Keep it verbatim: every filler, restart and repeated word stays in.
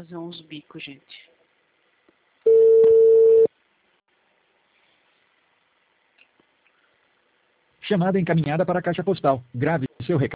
fazer uns bicos, gente. Chamada encaminhada para a caixa postal. Grave seu recado.